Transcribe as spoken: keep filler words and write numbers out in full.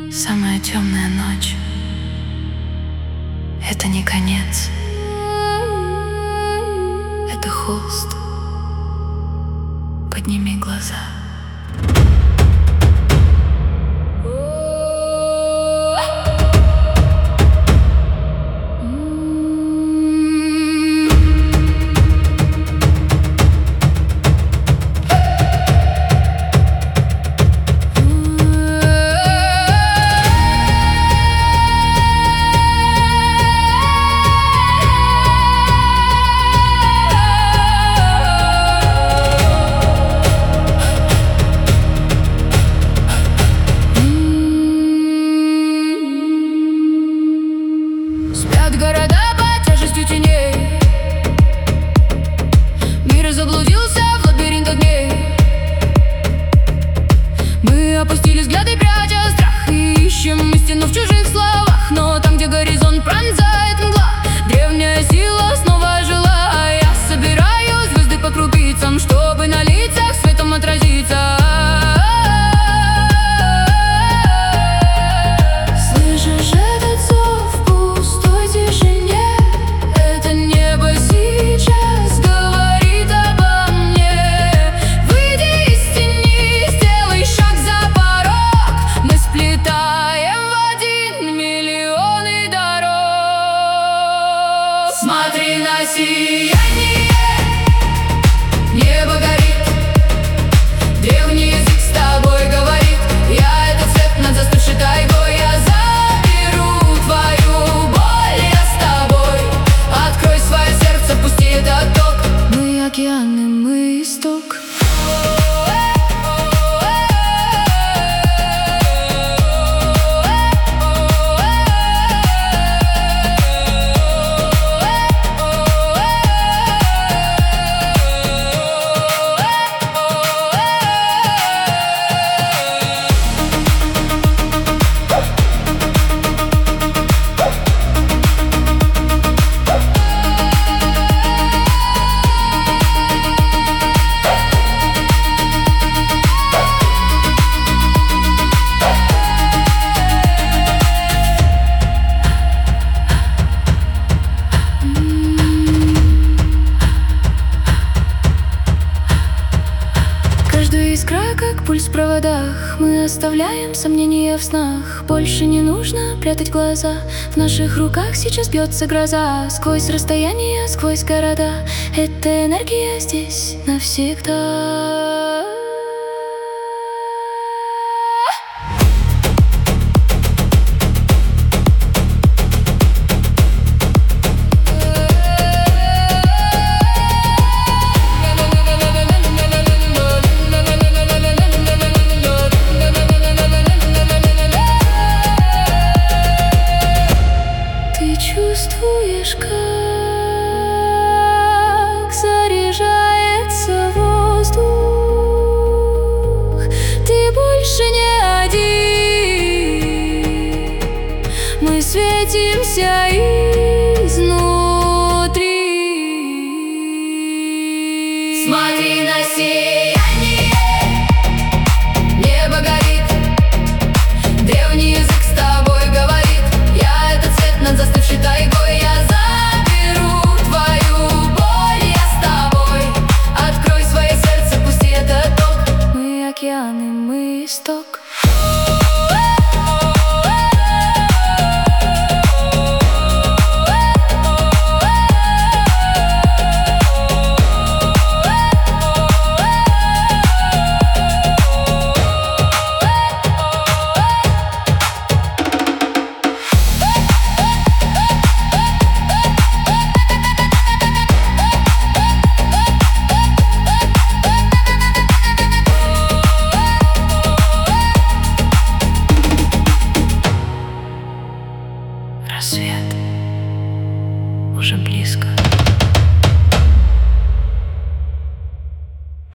Самая темная ночь — это не конец, это холст. Подними глаза. Города под тяжестью теней, мир заблудился в лабиринтах дней. Мы опустили взгляды, пряча страх, и ищем истину в чужих словах. Но там, где горизонт пронзает мгла, древняя сила снова ожила. А я собираю звезды по крупицам, чтобы на лицах светом отразиться. Смотри на сияние, небо горит, древний язык с тобой говорит. Я этот свет над застывшей тайгой, я заберу твою боль, я с тобой. Открой свое сердце, пусти этот ток. Мы океаны, мы исток. Искра, как пульс в проводах, мы оставляем сомнения в снах. Больше не нужно прятать глаза, в наших руках сейчас бьется гроза. Сквозь расстояния, сквозь города, эта энергия здесь навсегда. Чувствуешь, как заряжается воздух? Ты больше не один, мы светимся изнутри. Смотри на сияние, небо горит, древний язык с тобой говорит. Я этот свет над застывшей тайгой, я заберу твою боль, я с тобой. Открой свое сердце, пусти этот ток. Мы океаны, мы исток.